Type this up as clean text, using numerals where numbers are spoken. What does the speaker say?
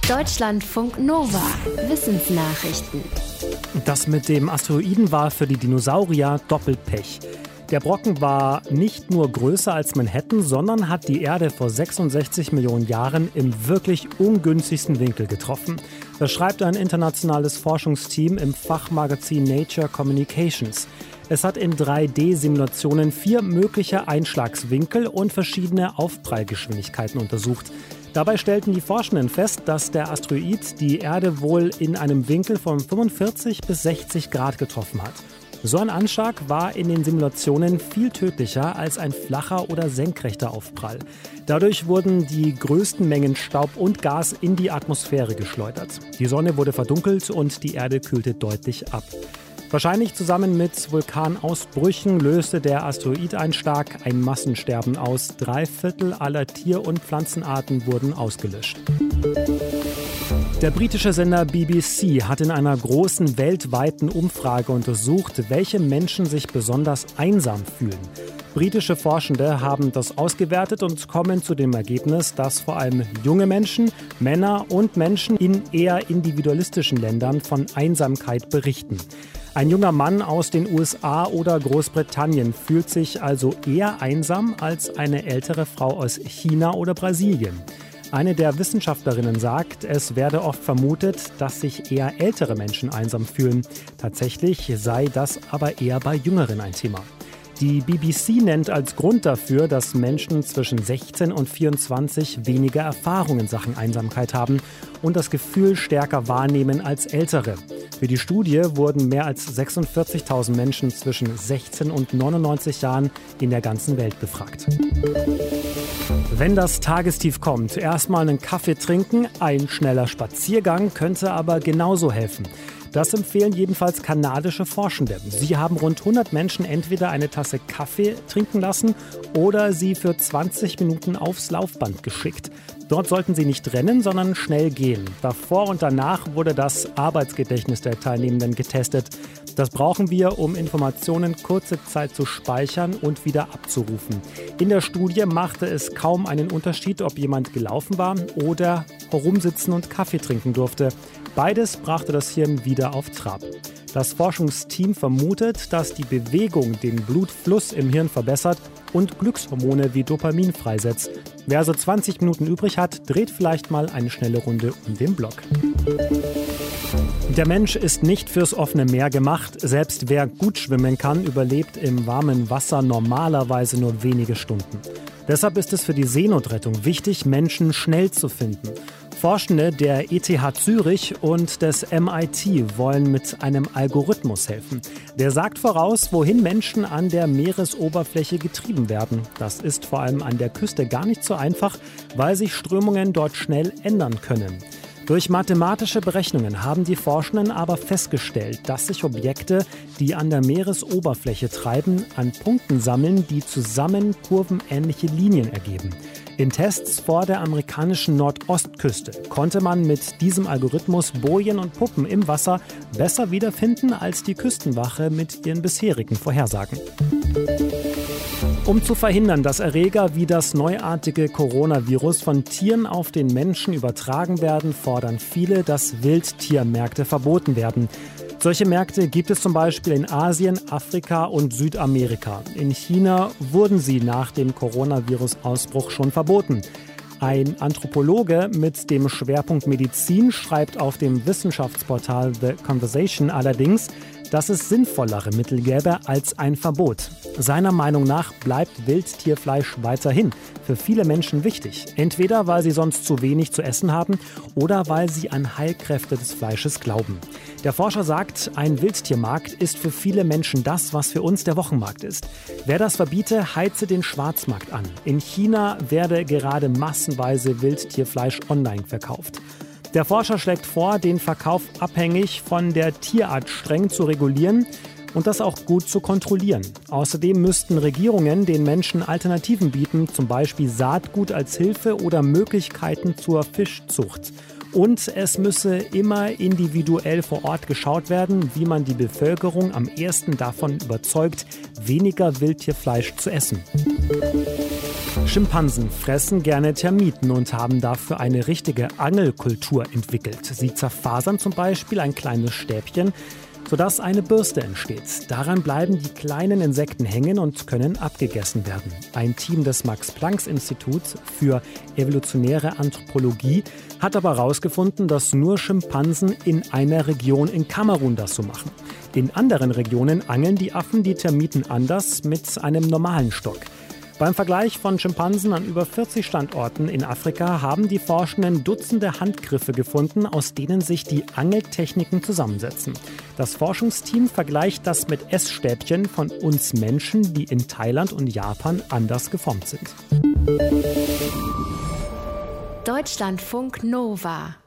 Deutschlandfunk Nova. Wissensnachrichten. Das mit dem Asteroiden war für die Dinosaurier doppelt Pech. Der Brocken war nicht nur größer als Manhattan, sondern hat die Erde vor 66 Millionen Jahren im wirklich ungünstigsten Winkel getroffen. Das schreibt ein internationales Forschungsteam im Fachmagazin Nature Communications. Es hat in 3D-Simulationen 4 mögliche Einschlagswinkel und verschiedene Aufprallgeschwindigkeiten untersucht. Dabei stellten die Forschenden fest, dass der Asteroid die Erde wohl in einem Winkel von 45 bis 60 Grad getroffen hat. So ein Anschlag war in den Simulationen viel tödlicher als ein flacher oder senkrechter Aufprall. Dadurch wurden die größten Mengen Staub und Gas in die Atmosphäre geschleudert. Die Sonne wurde verdunkelt und die Erde kühlte deutlich ab. Wahrscheinlich zusammen mit Vulkanausbrüchen löste der Asteroideinschlag ein Massensterben aus. 3/4 aller Tier- und Pflanzenarten wurden ausgelöscht. Der britische Sender BBC hat in einer großen weltweiten Umfrage untersucht, welche Menschen sich besonders einsam fühlen. Britische Forschende haben das ausgewertet und kommen zu dem Ergebnis, dass vor allem junge Menschen, Männer und Menschen in eher individualistischen Ländern von Einsamkeit berichten. Ein junger Mann aus den USA oder Großbritannien fühlt sich also eher einsam als eine ältere Frau aus China oder Brasilien. Eine der Wissenschaftlerinnen sagt, es werde oft vermutet, dass sich eher ältere Menschen einsam fühlen. Tatsächlich sei das aber eher bei Jüngeren ein Thema. Die BBC nennt als Grund dafür, dass Menschen zwischen 16 und 24 weniger Erfahrung in Sachen Einsamkeit haben und das Gefühl stärker wahrnehmen als Ältere. Für die Studie wurden mehr als 46.000 Menschen zwischen 16 und 99 Jahren in der ganzen Welt befragt. Wenn das Tagestief kommt, erstmal einen Kaffee trinken, ein schneller Spaziergang könnte aber genauso helfen. Das empfehlen jedenfalls kanadische Forschende. Sie haben rund 100 Menschen entweder eine Tasse Kaffee trinken lassen oder sie für 20 Minuten aufs Laufband geschickt. Dort sollten sie nicht rennen, sondern schnell gehen. Davor und danach wurde das Arbeitsgedächtnis der Teilnehmenden getestet. Das brauchen wir, um Informationen kurze Zeit zu speichern und wieder abzurufen. In der Studie machte es kaum einen Unterschied, ob jemand gelaufen war oder herumsitzen und Kaffee trinken durfte. Beides brachte das Hirn wieder auf Trab. Das Forschungsteam vermutet, dass die Bewegung den Blutfluss im Hirn verbessert und Glückshormone wie Dopamin freisetzt. Wer also 20 Minuten übrig hat, dreht vielleicht mal eine schnelle Runde um den Block. Der Mensch ist nicht fürs offene Meer gemacht. Selbst wer gut schwimmen kann, überlebt im warmen Wasser normalerweise nur wenige Stunden. Deshalb ist es für die Seenotrettung wichtig, Menschen schnell zu finden. Forschende der ETH Zürich und des MIT wollen mit einem Algorithmus helfen. Der sagt voraus, wohin Menschen an der Meeresoberfläche getrieben werden. Das ist vor allem an der Küste gar nicht so einfach, weil sich Strömungen dort schnell ändern können. Durch mathematische Berechnungen haben die Forschenden aber festgestellt, dass sich Objekte, die an der Meeresoberfläche treiben, an Punkten sammeln, die zusammen kurvenähnliche Linien ergeben. In Tests vor der amerikanischen Nordostküste konnte man mit diesem Algorithmus Bojen und Puppen im Wasser besser wiederfinden als die Küstenwache mit ihren bisherigen Vorhersagen. Um zu verhindern, dass Erreger wie das neuartige Coronavirus von Tieren auf den Menschen übertragen werden, fordern viele, dass Wildtiermärkte verboten werden. Solche Märkte gibt es zum Beispiel in Asien, Afrika und Südamerika. In China wurden sie nach dem Coronavirus-Ausbruch schon verboten. Ein Anthropologe mit dem Schwerpunkt Medizin schreibt auf dem Wissenschaftsportal The Conversation allerdings, dass es sinnvollere Mittel gäbe als ein Verbot. Seiner Meinung nach bleibt Wildtierfleisch weiterhin für viele Menschen wichtig. Entweder weil sie sonst zu wenig zu essen haben oder weil sie an Heilkräfte des Fleisches glauben. Der Forscher sagt, ein Wildtiermarkt ist für viele Menschen das, was für uns der Wochenmarkt ist. Wer das verbiete, heize den Schwarzmarkt an. In China werde gerade massenweise Wildtierfleisch online verkauft. Der Forscher schlägt vor, den Verkauf abhängig von der Tierart streng zu regulieren und das auch gut zu kontrollieren. Außerdem müssten Regierungen den Menschen Alternativen bieten, zum Beispiel Saatgut als Hilfe oder Möglichkeiten zur Fischzucht. Und es müsse immer individuell vor Ort geschaut werden, wie man die Bevölkerung am ehesten davon überzeugt, weniger Wildtierfleisch zu essen. Schimpansen fressen gerne Termiten und haben dafür eine richtige Angelkultur entwickelt. Sie zerfasern zum Beispiel ein kleines Stäbchen, sodass eine Bürste entsteht. Daran bleiben die kleinen Insekten hängen und können abgegessen werden. Ein Team des Max-Planck-Instituts für evolutionäre Anthropologie hat aber herausgefunden, dass nur Schimpansen in einer Region in Kamerun das so machen. In anderen Regionen angeln die Affen die Termiten anders mit einem normalen Stock. Beim Vergleich von Schimpansen an über 40 Standorten in Afrika haben die Forschenden Dutzende Handgriffe gefunden, aus denen sich die Angeltechniken zusammensetzen. Das Forschungsteam vergleicht das mit Essstäbchen von uns Menschen, die in Thailand und Japan anders geformt sind. Deutschlandfunk Nova